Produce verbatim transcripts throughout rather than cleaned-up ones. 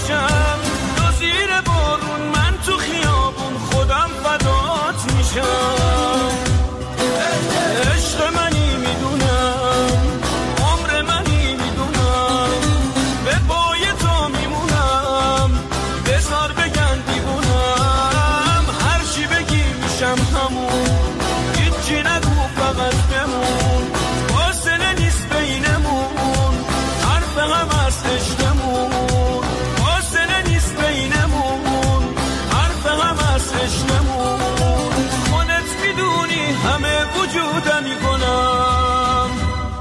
باشم تو زیر بارون من تو خیابون خودم فدات میشم عشق منی میدونم عمر منی میدونم به پای تو میمونم بذار بگن دیوونم هر چی بگی میشم همون هیچی نگو فقط بمون فاصله نیست بینمون حرف هم از عشقمون فاصله نیست بینمون حرف هم از عشقمون خودت میدونی همه وجودم میکنم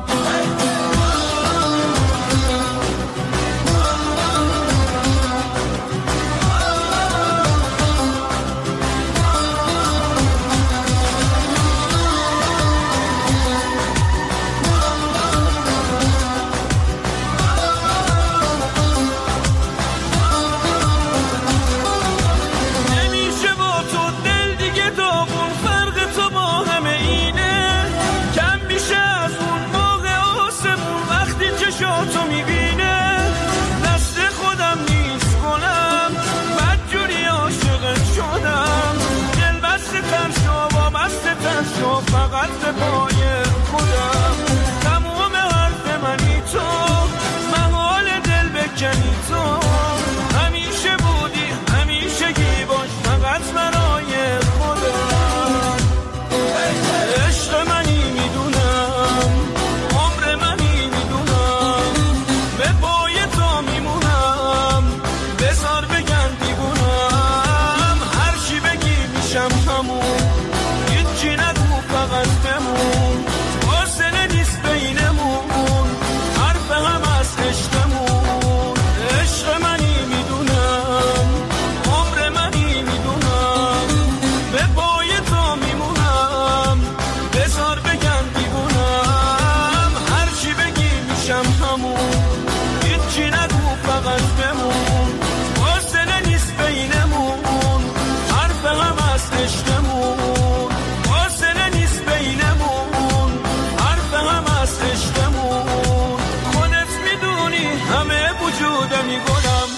فقط به پای خودم تمام حرف منی تو محال دل بکنی تو همیشه بودی همیشه گی باش فقط برای خودم عشق منی میدونم عمر منی میدونم به پای تو میمونم بذار بگن دیوونم هر چی بگی میشم همون هیچی نگو فقط بمون فاصله نیست بینمون حرف هم از عشقمون عشق منی میدونم عمر منی میدونم به پای تو میمونم بذار بگن دیوونم هر چی بگی میشم همون هیچی نگو فقط بمون فاصله نیست بینمون حرف هم از عشقمون همه وجودم میگنم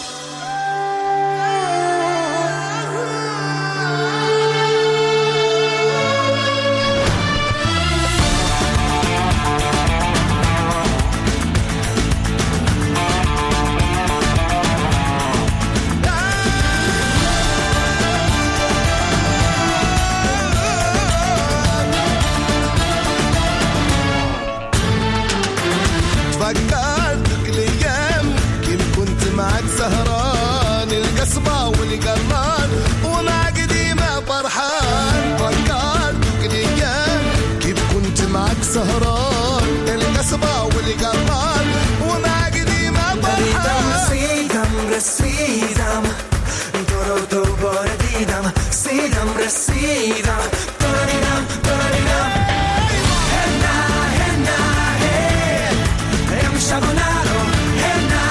سهران القصبة والقران ومع قديمة فرحان فكرتك الأيام كيف كنت معك سهران القصبة والقران ومع قديمة فرحان رسيدم رسيدم دورو دوباره دیدم سیدم رسیدم دارینم دارینم هنا هنا هی امشب و نرو هنا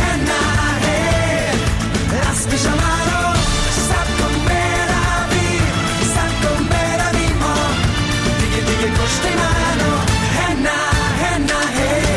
pigiamaro sab con meravi sab con meravi mo dighe dighe coste mano henna henna hey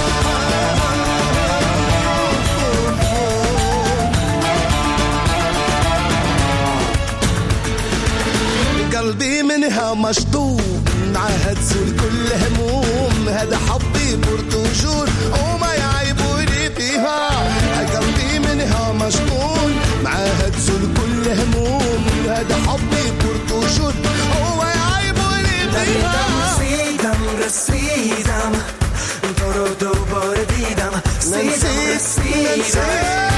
قلبي منها مشطوب معهد زول كل هموم هذا حبي برتجول وما يعيبوني فيها قلبي منها مشغول معهد زول كل هموم هذا حبي برتجول هو يعيبوني فيها رسيدم رسيدم دورو دوباره دیدم سیدم رسیدم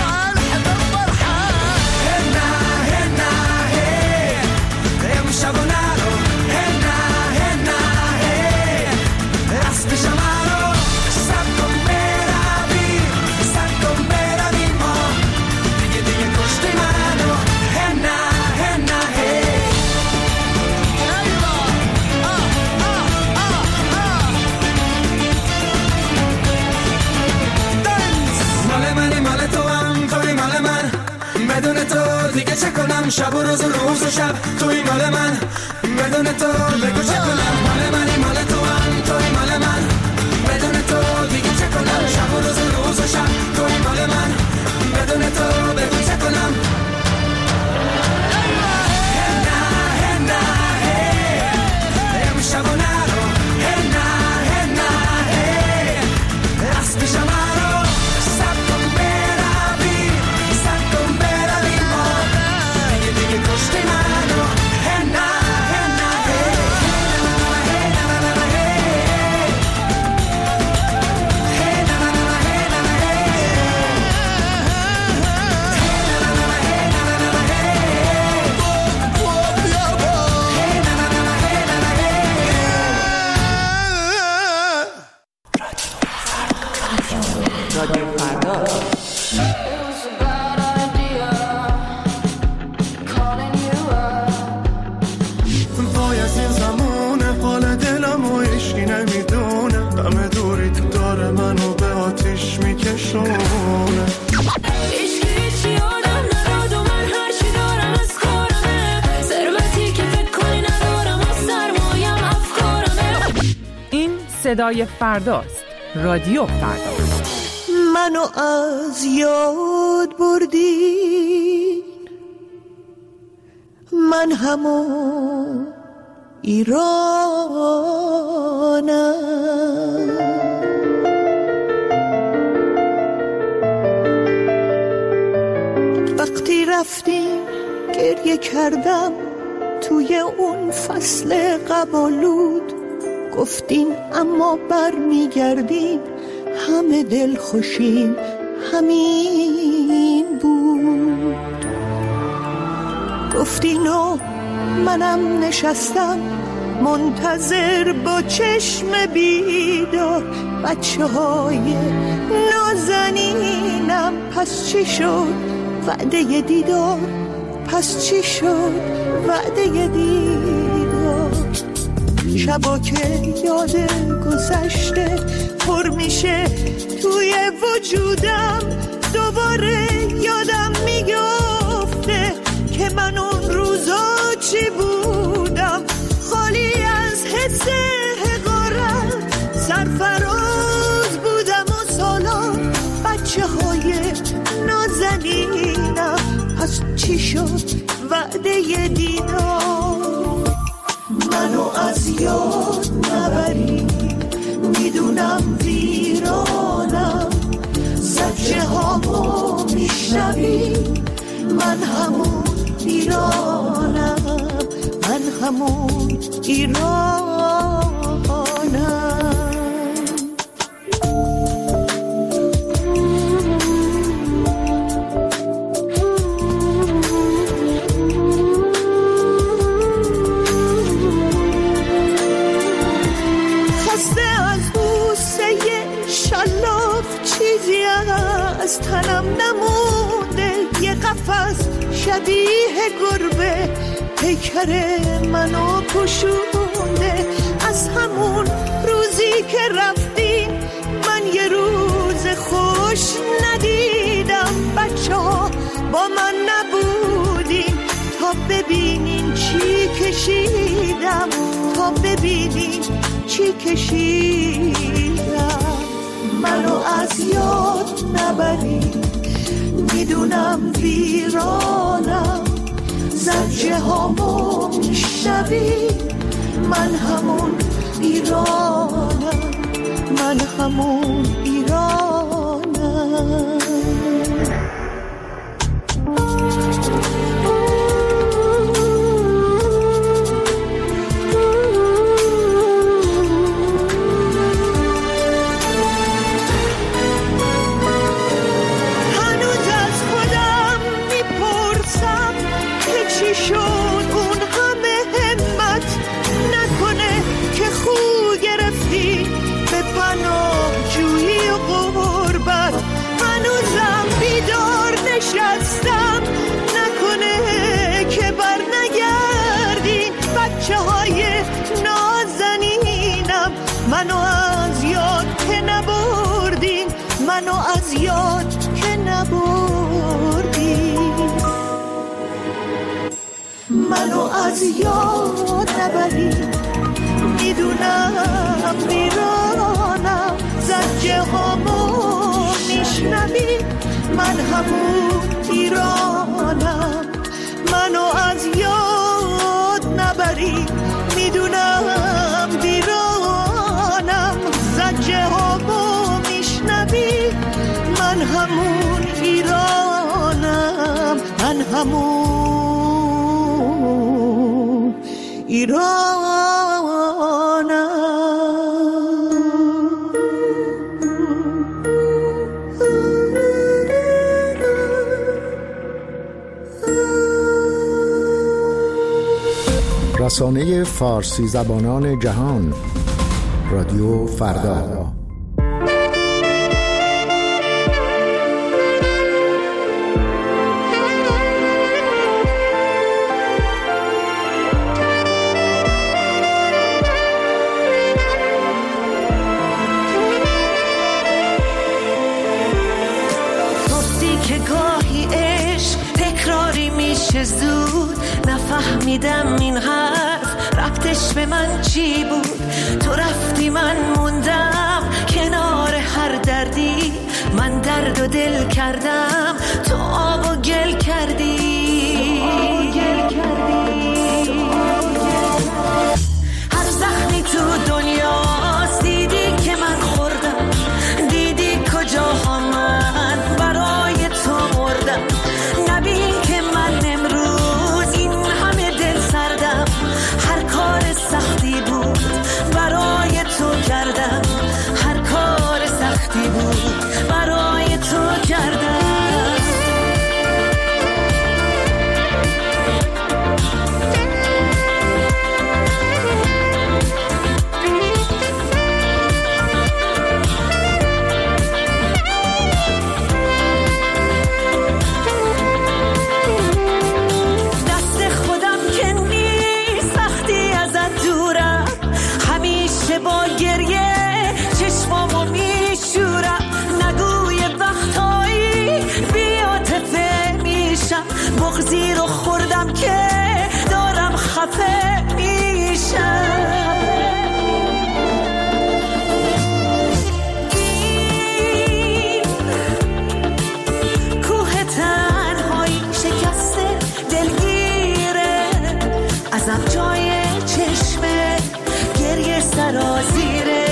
شبونارو هنا هنا هی اسبی شمارو سب کن بروی سب کن بروی ما دیگه دیگه کشتی منو هنا هنا هی مال منی مال تو هم توی مال من بدون تو دیگه چه کنم شب و روز و روز و شب توی مال من بدون تو بگو چه کنم مال منی مال تو هم توی مال من بدون تو دیگه چه کنم شب و روز و روز و شب توی مال من بدون تو صدای فرداست. رادیو فردا. منو از یاد بردی، من همون ایرانم. وقتی رفتیم گریه کردم توی اون فصل قبالود، گفتین اما بر میگردیم همه دل خوشیم همین بود. گفتین و منم نشستم منتظر با چشم بیدار، بچه های نازنینم پس چی شد وعده دیدار، پس چی شد وعده دیدار. شبا که یاد گذشته پر میشه توی وجودم، دوباره یادم میگفته که من اون روزا چی بودم، خالی از حس حقارت سرفراز بودم و سالا بچه های نازنینم، پس چی شد وعده دیدار. منو از یاد نبری، میدونم ویرانم، زجه هامو میشنوی، من همون ایرانم، من همون ایرانم. از تنم نمونده یه قفس شبیه گربه، پیکر منو پوشونده. از همون روزی که رفتیم من یه روز خوش ندیدم، بچه ها با من نبودیم تا ببینین چی کشیدم، تا ببینین چی کشیدم. منو از یاد نبری، میدونم ویرانم، زجه هامو میشنوی، من همون ایرانم، من همون ایرانم. نشستم نکنه که بر نگردین، بچه های نازنینم، منو از یاد که نبردین، منو از یاد که نبردین. منو از یاد نبرین، میدونم ویرانم، زجه هامو میشنوین، من همون ایرانم. منو از یاد نبری، میدونم ویرانم، زجه هامو میشنوی، من همون ایرانم، من همون ایرانم. رسانه فارسی زبانان جهان، رادیو فردا. گفتی که گاهی عشق تکراری میشه، چه زود نفهمیدم این حرف ربطش به من چی بود. تو رفتی من موندم کنار هر دردی، من درد و دل کردم تو آب و گل کردی. هر زخمی تو دنیاست دیدی که من خوردم، دیدی کجاها من برای تو مردم. نبین که من امروز این همه دل سردم، هر کار سختی بود برای تو کردم، هر کار سختی بود برای تو کردم. با گریه چشمامو میشورم، نگوی وقتایی بی‌عاطفه میشم، بغضی رو خوردم که دارم خفه میشم. این کوه تنهایی شکسته دلگیره، ازم جای چشمه گریه سرازیره.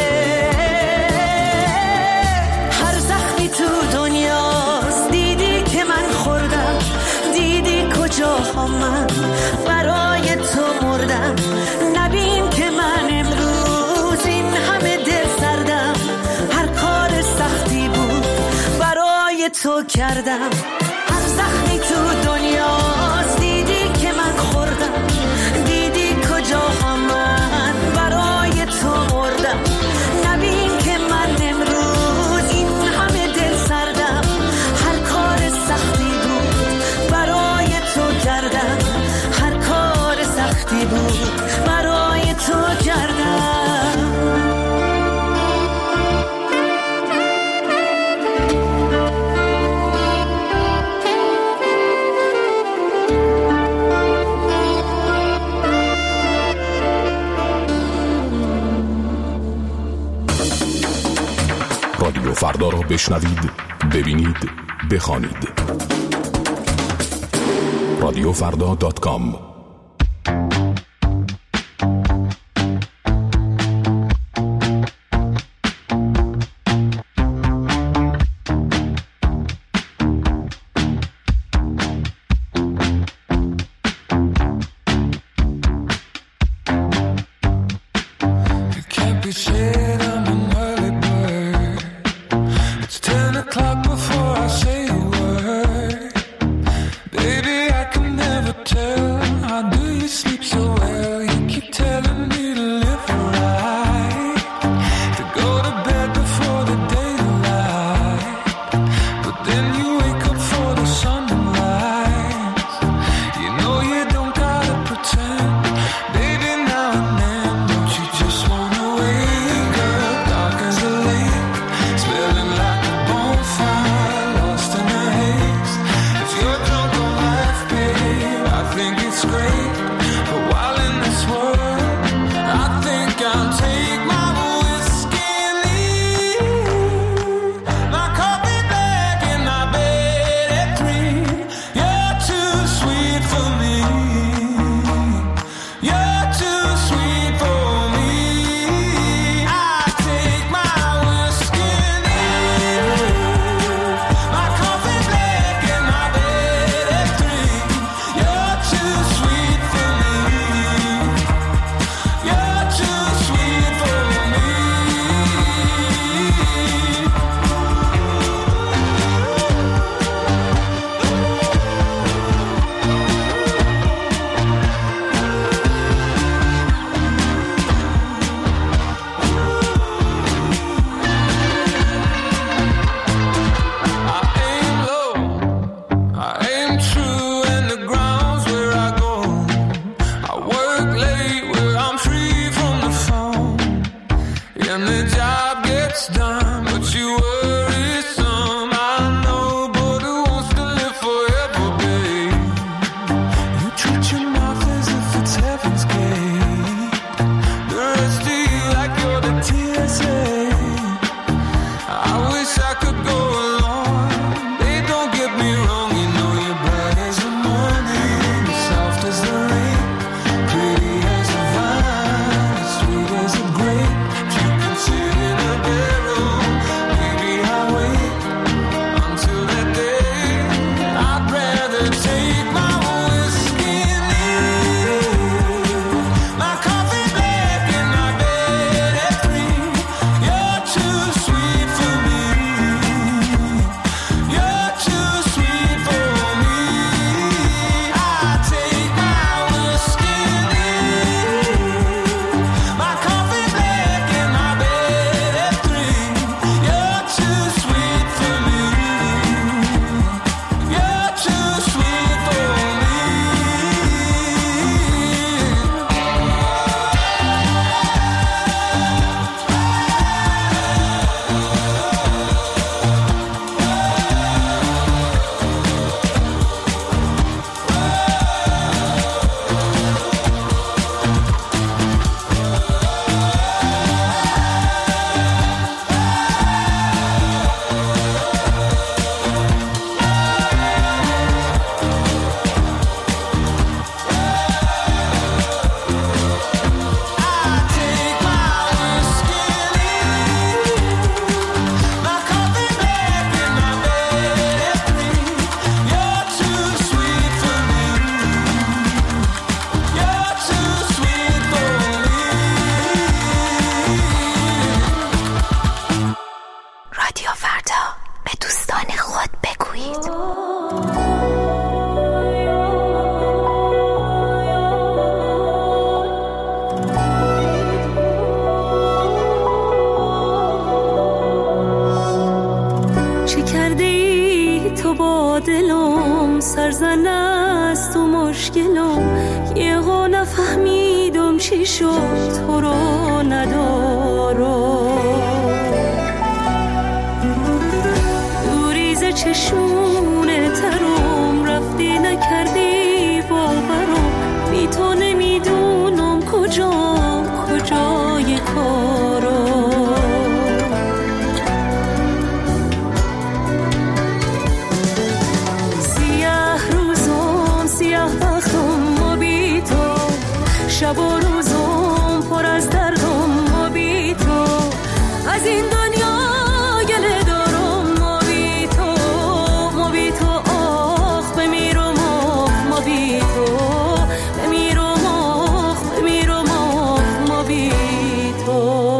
هر زخمی تو دنیاست دیدی که من خوردم، دیدی کجاها من برای تو مردم. نبین که من امروز این همه دل سردم، هر کار سختی بود برای تو کردم. هر زخمی تو دنیاست دیدی که من خوردم، دیدی کجاها من برای تو مردم. نبین که من امروز این همه دل سردم، هر کار سختی بود برای تو کردم، هر کار سختی بود برای تو کردم. رادیو فردا را بشنوید، ببینید، بخوانید. رادیو فردا دات کام. برام سرزن است و مشکلم، یه ها نفهمیدم چی شد تو رو ندارم. دوریز چشونه ترم رفتی نکردی باورم، بی تو نمیدونم کجا کجای کارم. شب و روزم پر از دردم و بی تو، از این دنیا گله دارم و بی تو، و بی تو آخ بمیرم آخ و بی تو، بمیرم آخ بمیرم آخ و بی تو.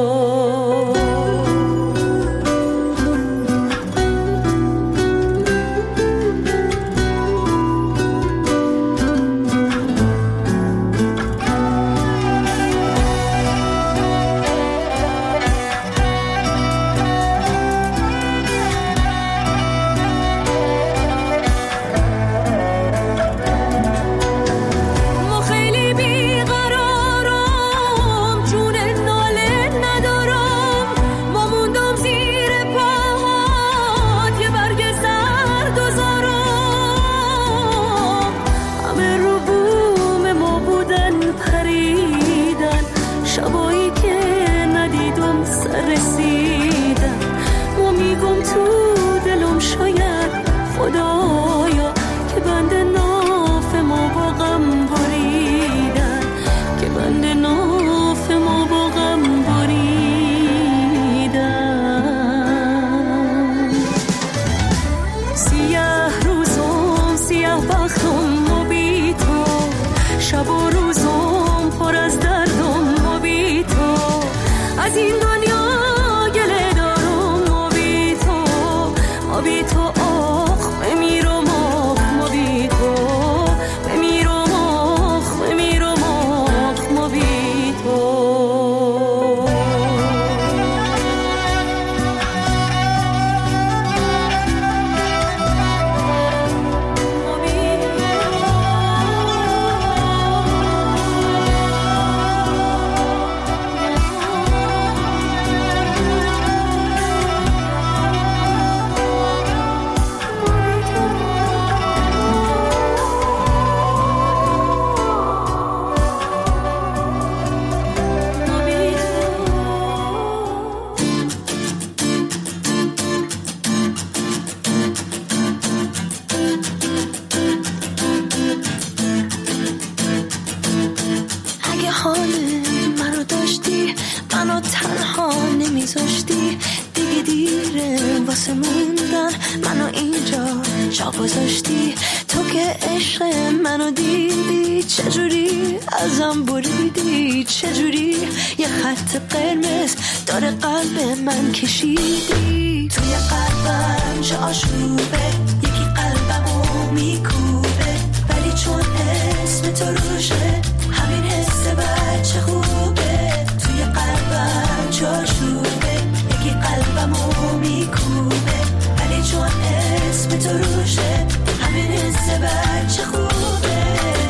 کشیدی توی قلبم چه آشوبه، یکی قلبمو میکوبه، ولی چون اسم تو روشه همین حس بچه خوبه. توی قلبم چه آشوبه، یکی قلبمو میکوبه، ولی چون اسم تو روشه همین حس بچه خوبه.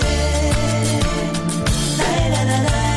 لا لا لا لا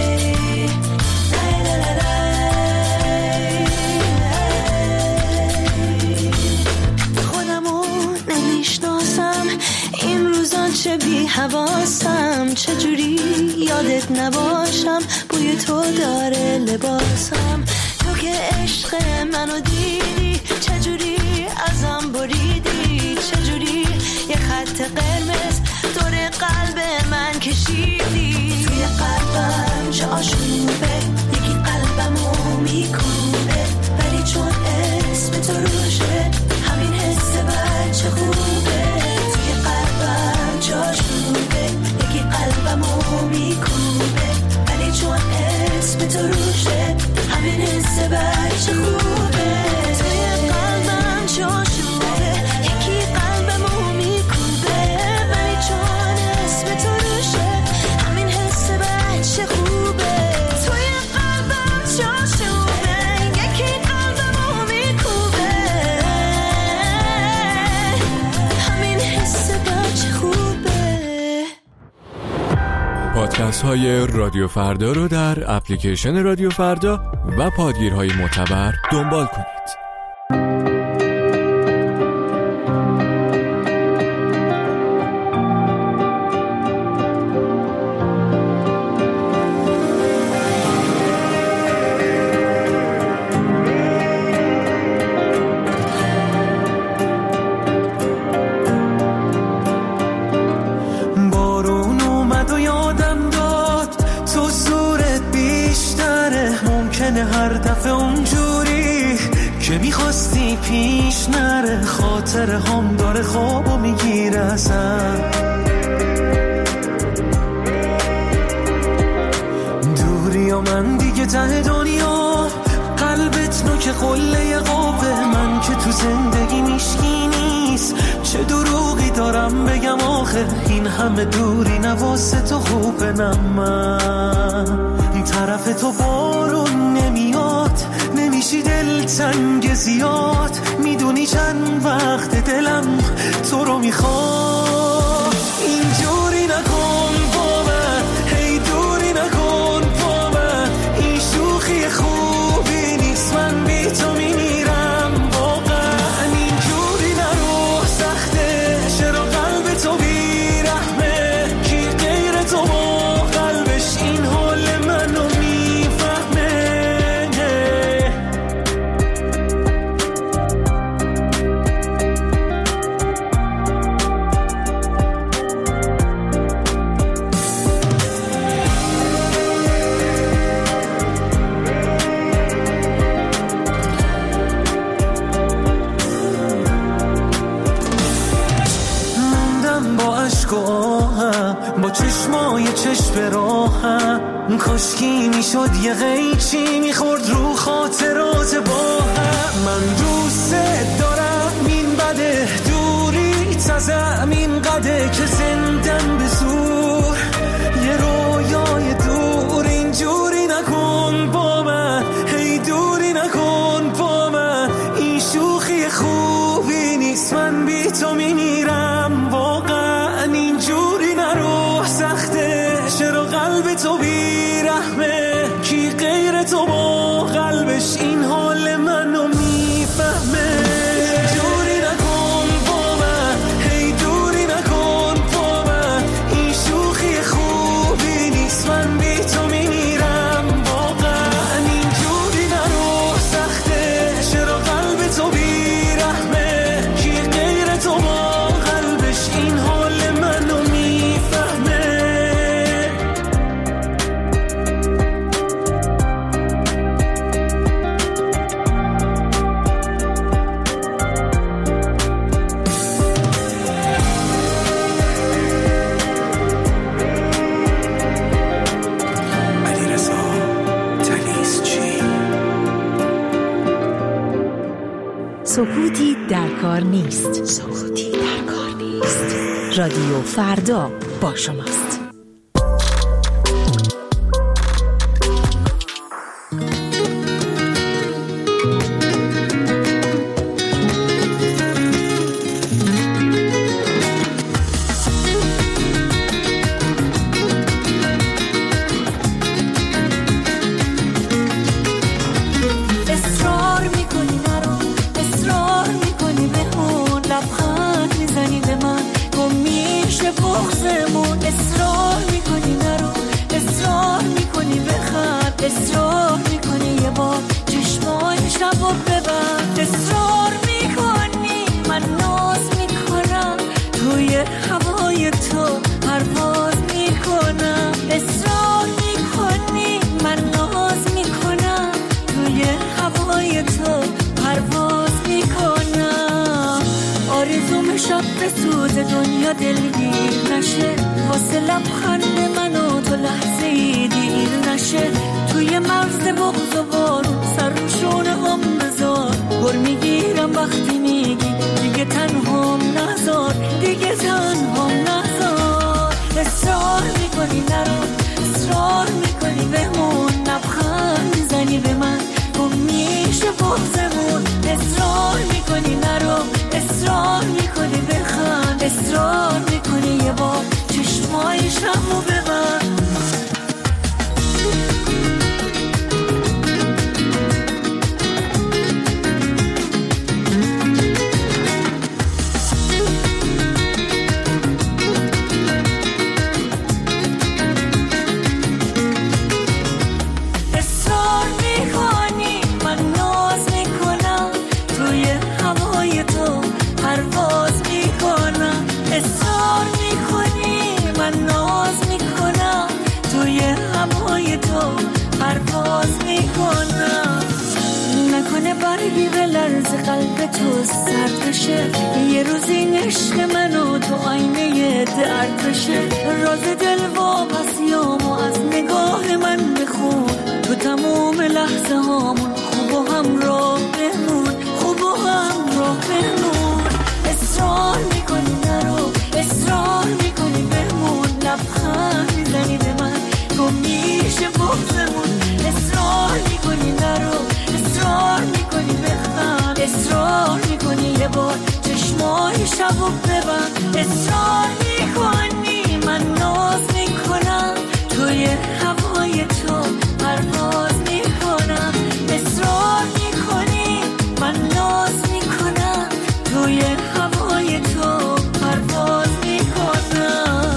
چه بی حواسم، چجوری یادت نباشم، بوی تو داره لباسم. تو که عشق منو دیدی چجوری ازم بریدی، چجوری یه خط قرمز دور قلب من کشیدی. توی قلبم چه آشوبه، یکی قلبمو میکوبه، ولی چون اسم تو روشه همین حس بچه خوبه. توی قلبم چه آشوبه، یکی قلبمو میکوبه، ولی چون اسم تو روشه همین حس بچه خوبه. توی قلبم چه آشوبه، یکی قلبمو میکوبه، ولی چون اسم تو روشه پادکست های رادیو فردا رو در اپلیکیشن رادیو فردا و پادگیرهای معتبر دنبال کنید. هر دفعه اونجوری که میخواستی پیش نره، خاطر هم داره خوابو میگیره اصلا. دوری و من دیگه ته دنیا، قلبت نوک قله قوه، من که تو زندگی میشکی نیست، چه دروغی دارم بگم آخه، این همه دوری نواسه تو خوبه. نه من طرف تو بارون نمیاد، نمیشی دل تنگ زیاد، میدونی چند وقت دلم تو رو میخواد. اینجوری نکن با من، هی دوری نکن با من، این شوخی خوبی نیست، من بی تو میمیرم واقعا. اینجوری نرو سخته، چرا قلب تو بیرحمه، کی غیر تو با قلبش این حال منو با چشمای چشم راهم، کاشکی میشد یه قیچی میخورد رو خاطرات با هم. من دوست دارم این بده، دوری تزم این قده که زندم به زور یه رویای دور. اینجوری نکن با من، هی دوری نکن با من، این شوخی خوبی نیست، من بی تو میمیرم واقعا. اینجوری نرو سخته، چرا قلب تو بیرحمه، کی غیر تو با قلبش این حال منو میفهمه. اینجوری نکن با من، هی دوری نکن با من، این شوخی خوبی نیست، من بی تو میمیرم واقعا. اینجوری نرو سخته، چرا قلب تو بیرحمه، کی غیر تو با قلبش این حال منو میفهمه. سکوتی در کار نیست. سکوتی در کار نیست. رادیو فردا با شماست. اصرار میکنی یه بار چشمای شبو ببند، اصرار میکنی من ناز میکنم توی هوای تو پرواز میکنم، اصرار میکنی من ناز میکنم توی هوای تو پرواز میکنم. آرزوم شب به سوز دنیا دلگیر نشه، واسه لبخند من و تو لحظه ای دیر نشه، توی مرز بغض و بارون سر رو شونه هم بذار، گر میگیرم وقتی میگی دیگه تنهام نذار، دیگه تنهام نذار. اصرار میکنی نرو، اصرار میکنی بمون، لبخند میزنی به من گم میشه بغضمون، اصرار میکنی نرو، اصرار میکنی بخند، اصرار میکنی یه بار چشمای شبو ببند. میکنم. نکنه برگی به لرز قلب تو سرد بشه، یه روز این عشق منو تو آینه درد بشه. راز دل واپسیامو از نگاه من بخون، تو تموم لحظه هامون خوب و همراه بمون، خوب و همراه بمون. اصرار میکنی نرو، اصرار میکنی بمون، لبخند میزنی به من گم میشه بغضمون. اصرار میکنی نرو، اصرار میکنی بخند، اصرار میکنی یه بار چشمای شبو ببند. اصرار میکنی من ناز میکنم، توی هوای تو پرواز میکنم. اصرار میکنی من ناز میکنم، توی هوای تو پرواز میکنم.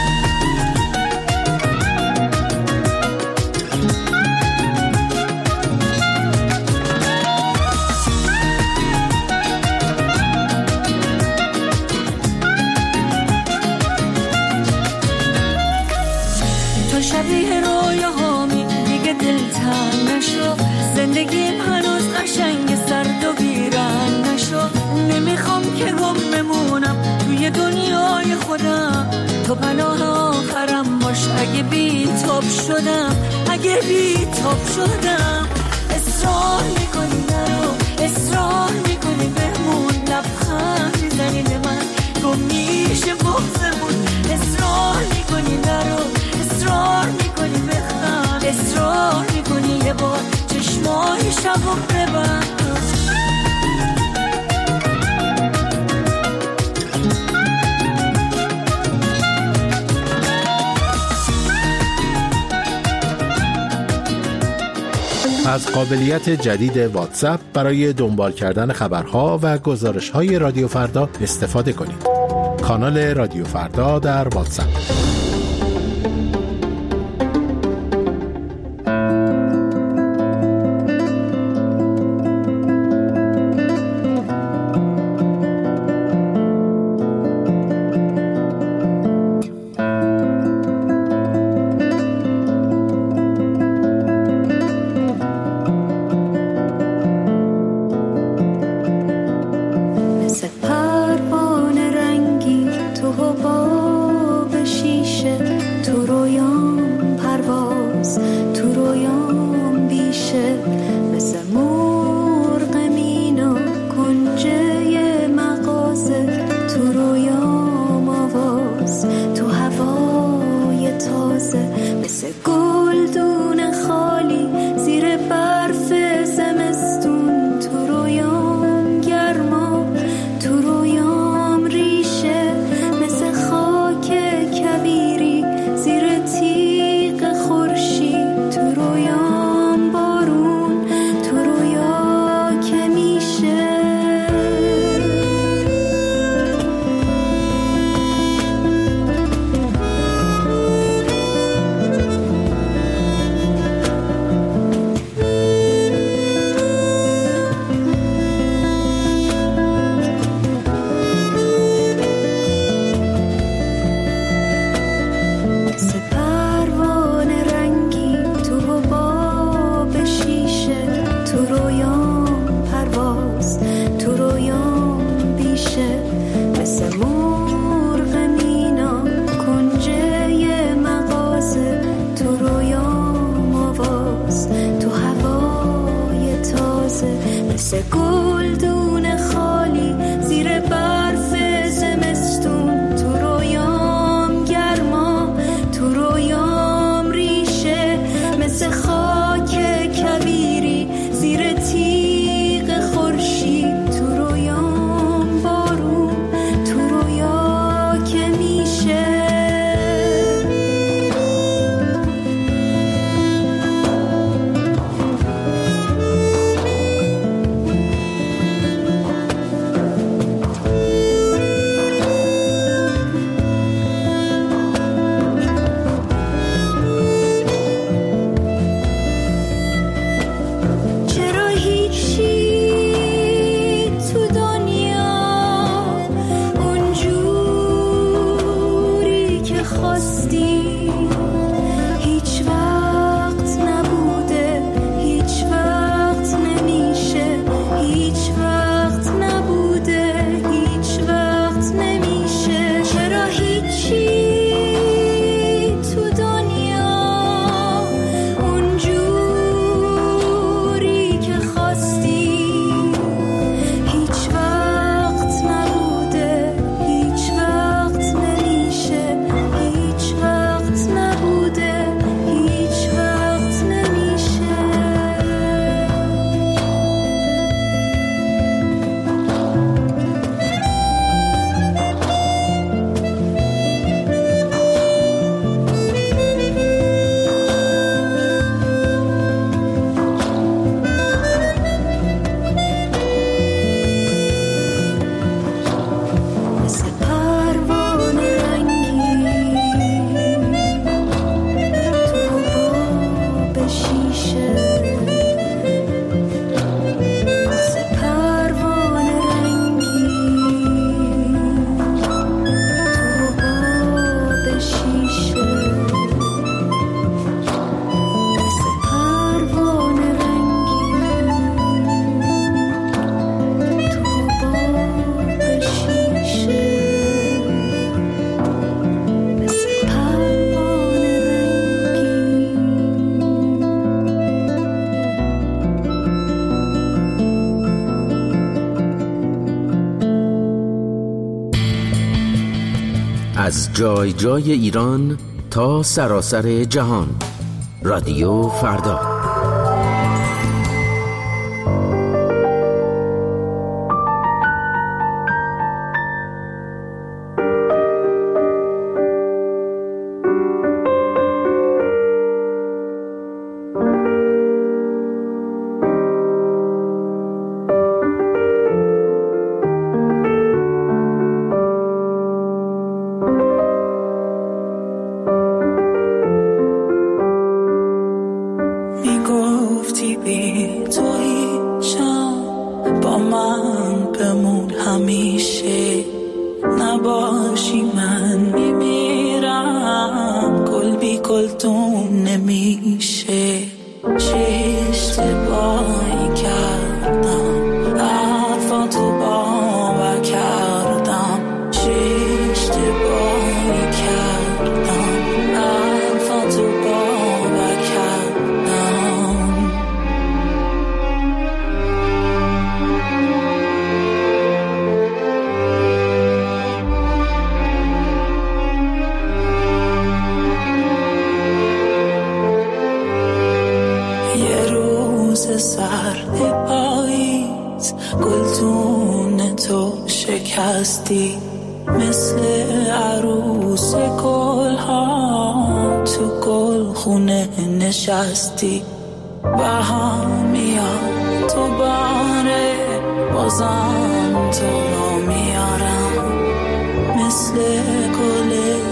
تو شبیه رویاهامی دیگه دلتنگ نشو، زندگیم هنوز قشنگ سرد و بیرنگ نشو. نمیخوام که گم بمونم توی دنیای خودم، تو پناه آخرم باش اگه بی تاب شدم، اگه بی تاب شدم. اصرار میکنی نرو، اصرار میکنی بمون، لبخند میزنی به من گم میشه بغضمون. اصرار میکنی نرو، اصرار میکنی بخند، اصرار میکنی یه بار چشمای شبو ببند. از قابلیت جدید واتساپ برای دنبال کردن خبرها و گزارش‌های رادیو فردا استفاده کنید. کانال رادیو فردا در واتساپ. هیچ وقت نبوده، هیچ از جای جای ایران تا سراسر جهان. رادیو فردا. مثل عروس گل ها تو گل خونه نشستی. بهار میاد تو باره بازم تو رو میارم. مثل گل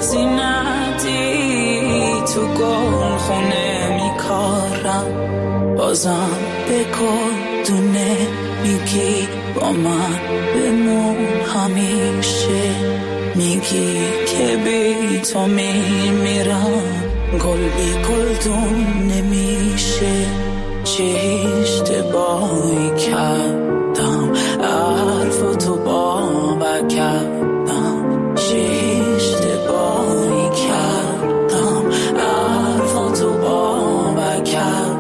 زینتی تو گل خونه میکارم. بازم به گل دونه میگی با من بمون همیشه. میگی که بی تو میمیرم. گل بی گلدون نمیشه. چه اشتباهی کردم حرفاتو باور کردم. چه اشتباهی کردم حرفاتو باور کردم.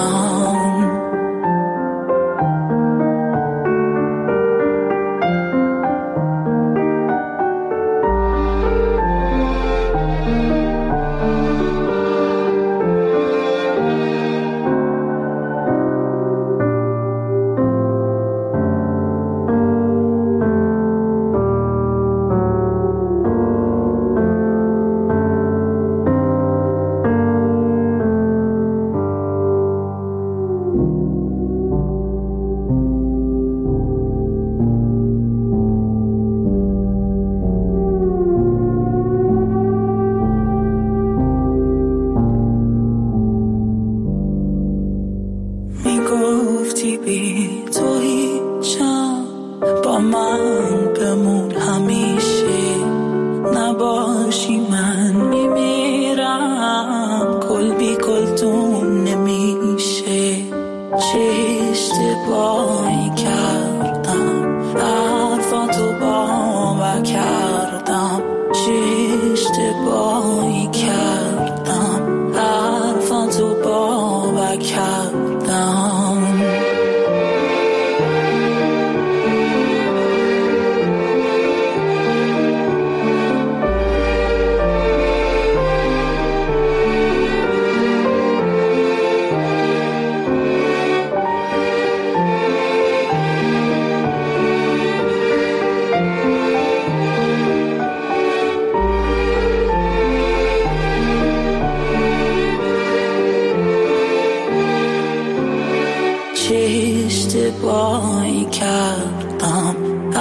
اشتباهی کردم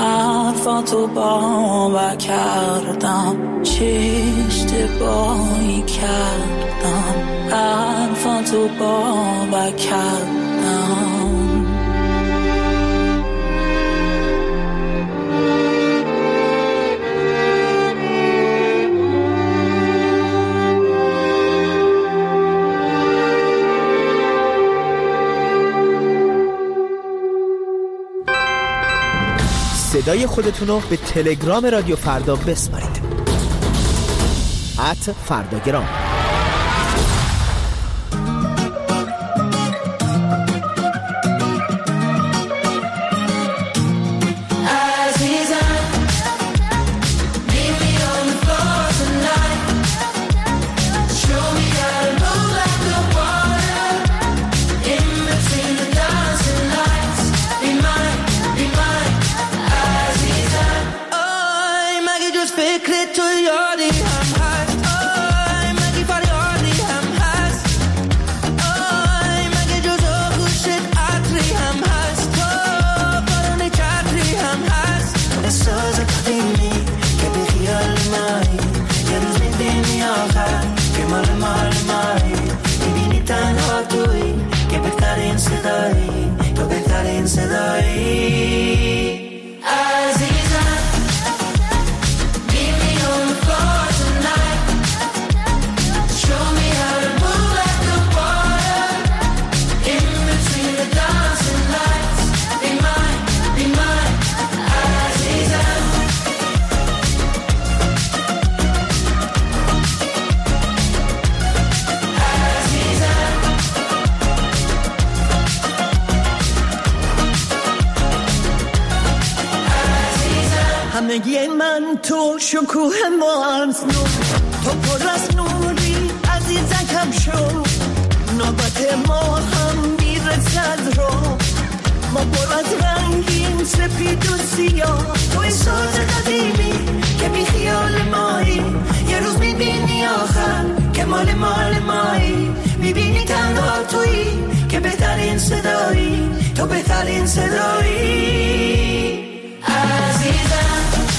حرفاتو باور کردم. چه اشتباهی کردم حرفاتو باور کردم. صدای خودتونو به تلگرام رادیو فردا بسپارید. ات فرداگرام. عزیزم میمی on the floor. تو شکوه ما از نور، تو پر از نوری عزیزکم شو، نوبت ما هم میرسد رو، ما پر از رنگیم سپید و سیاه، توی ساز قدیمی که بی خیال مایی، یه روز میبینی آخر که مال مال مایی، میبینی تنها تویی که بهترین صدایی، تو بهترین صدایی عزیزم.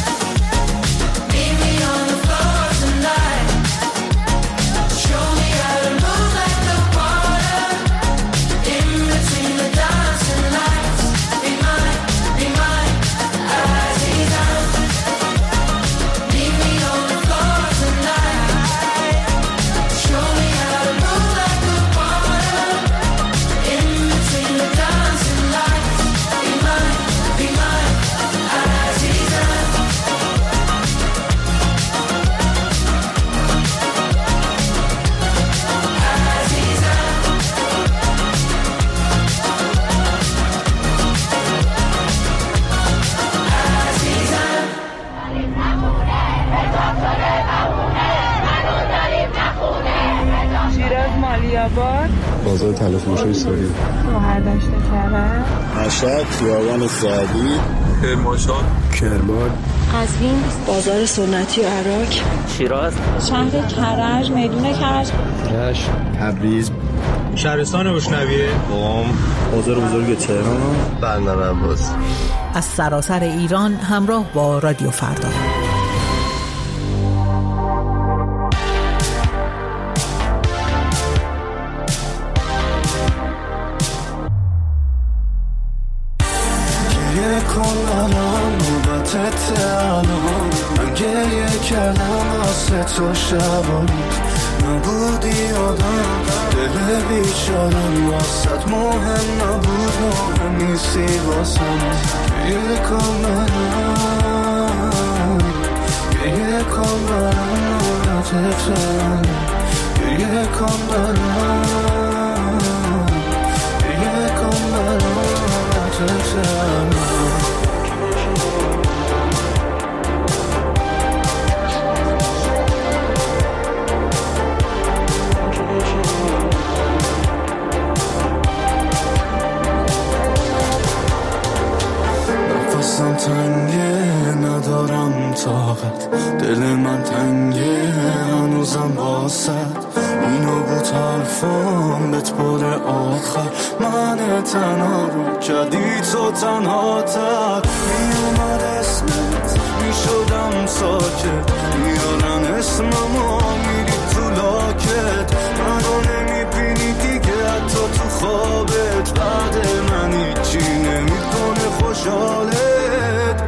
بازار تلفروشی ساری، برداشت کرد، مشهد، خیابان سعدی، کرمانشاه، کرمان، قزوین، بازار سنتی عراق، شیراز، شهر کرج، میدون کرج، رشت، تبریز، شهرستان اشنویه، قم، بازار بزرگ تهران، بندر عباس. از سراسر ایران همراه با رادیو فردا. من گریه کردم واسه تو شبان نبودی آدم، دل بیچارم واسط مهم نبود، مهم نیستی واسم. گریه کن برم، گریه کن برم نبودتم، گریه کن برم، گریه کن برم نبودتم. نفسم تنگه ندارم طاقت، دل من تنگه هنوزم واسد، اینو بود حرفام بهت بار آخر، من تنها رو کردی تو تنها تر. میومد اسمت میشدم ساکت، میارن اسممو میری تو لاکت، منو نمیبینی دیگه حتی تو خوابت، بعد من هیچی نمیکنه خوشحالت.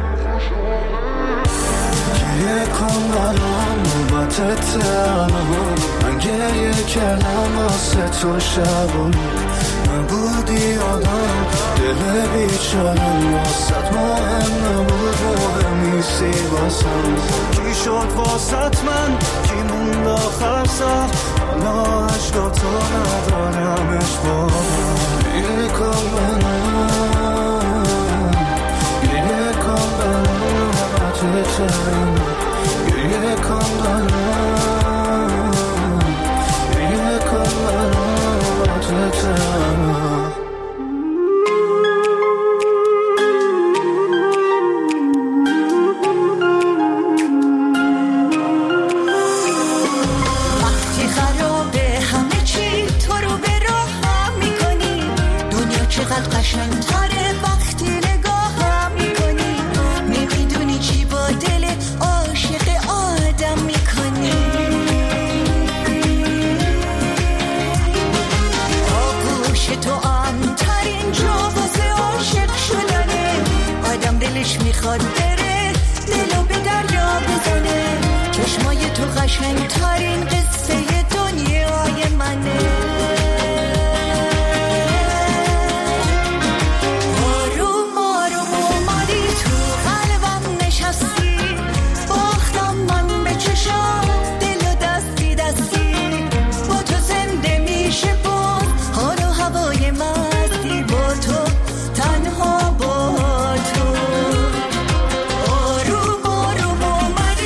گریه کن برام نوبت تنها، من گریه کردم واسه تو شبان نبودی آدم، دل بیچارم واسط مهم نبود، مهم نیستی واسم. کی شد واسط من، کی موند آخر سر، حالا عشقا تو ندارمش بابا. گریه کن برام، گریه کن برام نبودتم، گریه کن برام، گریه کن برام نبودتم. چقدر قشنگ‌تره وقتی نگاهم میکنی، نمیدونی چی با دل عاشق آدم میکنی. آغوش تو امترین جا واسه عاشق شدنه، آدم دلش میخواد بره دلو به دریا بزنه، چشمای تو قشنگ‌ترین قصه دنیای منه. آروم آروم اومدی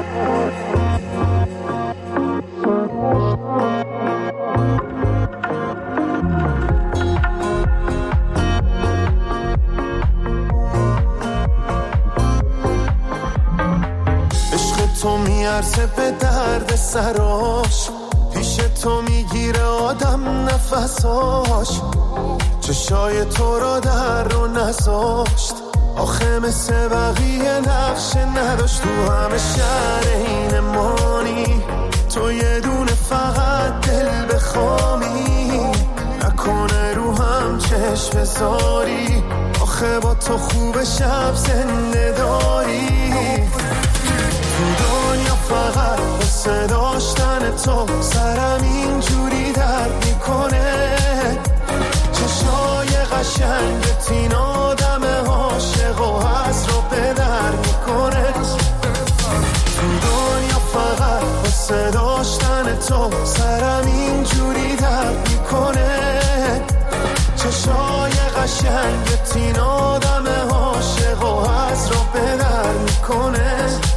تو میارزه به درد سراش، پیش تو میگیره آدم نفساش، چشای تو را در رو نذاشت، آخه مثل بقیه نقش نداشت، تو همه شهر این مانی، تو یه دونه فقط دل بخوامی، نکنه رو هم چشم بذاری، آخه با تو خوب شب زنده داری، تو دنیا فقط واسه داشتن تو سرم اینجوری درد میکنه، چشای قشنگت این آدم عاشق و حس رو به در میکنه، تو دنیا فقط واسه داشتن تو سرم اینجوری درد میکنه، چشای قشنگت این آدم عاشق و حس رو به در میکنه.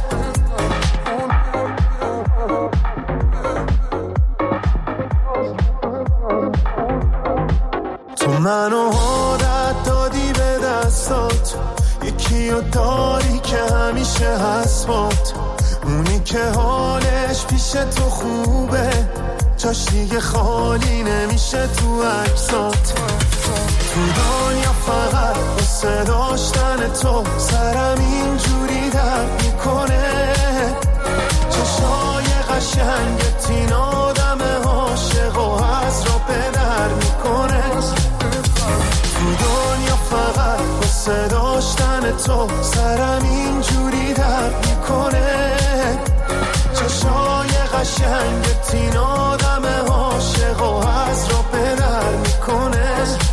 منو عادت دادی به دستات، یکی رو داری که همیشه هست بات، اونی که حالش پیش تو خوبه، جاش دیگه خالی نمیشه تو عکسات، تو دنیا فقط واسه داشتن تو سرم اینجوری درد میکنه، چشای قشنگت این آدم عاشق و حس رو به در میکنه، تو دنیا فقط واسه داشتن تو سرم اینجوری درد میکنه، چشای قشنگت این آدم عاشق و حس رو به در میکنه.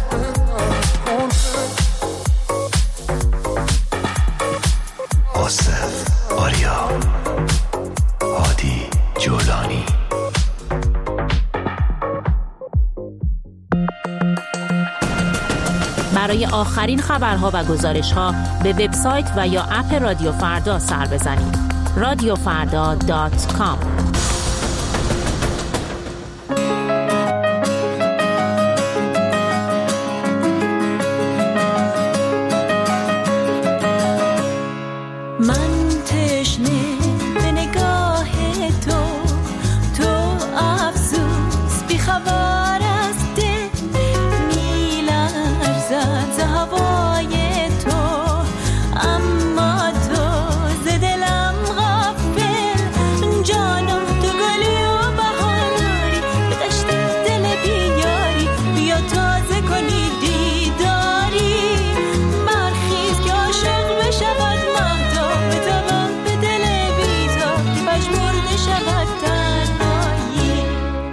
آصف آریا هادی جولانی. برای آخرین خبرها و گزارش‌ها به وبسایت و یا اپ رادیو فردا سر بزنید. رادیو فردا دات کام. من تشنه به نگاه تو، تو افسوس بی خبر از دل میلرزد ز هوای تو، اما تو ز دلم غافل، جانم تو گلی و بهار داری، به دشت دل بیاری، بیا تازه کنی دیداری، برخیز که عاشق بشود مهتاب، بتابم به دل بیتاب که پژمرده شود تنهایی.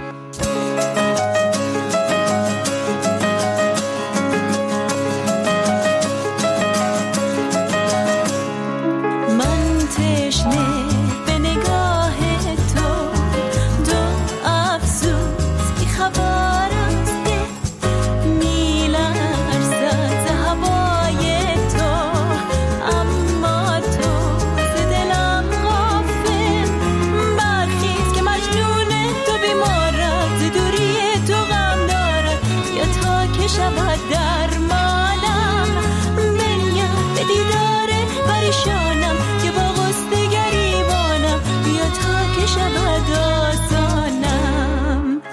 من تشنه به نگاه تو، تو افسوس بی خبر از دل میلرزد ز هوای تو، اما تو ز دلم غافل، برخیز که مجنون تو بیمارد، ز دوری تو غم دارد، یا تا که شود درمانم، بنیم به دیدار پریشانم که با غصه گریبانم، بیا تا که شود آسانم.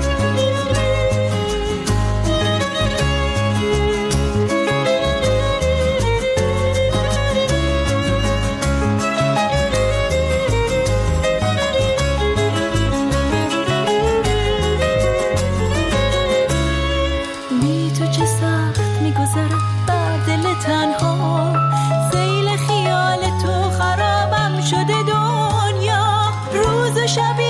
بی تو چه سخت میگذرم بر دل تنها، سیل خیال تو خرابم شده دنیا، روز و شب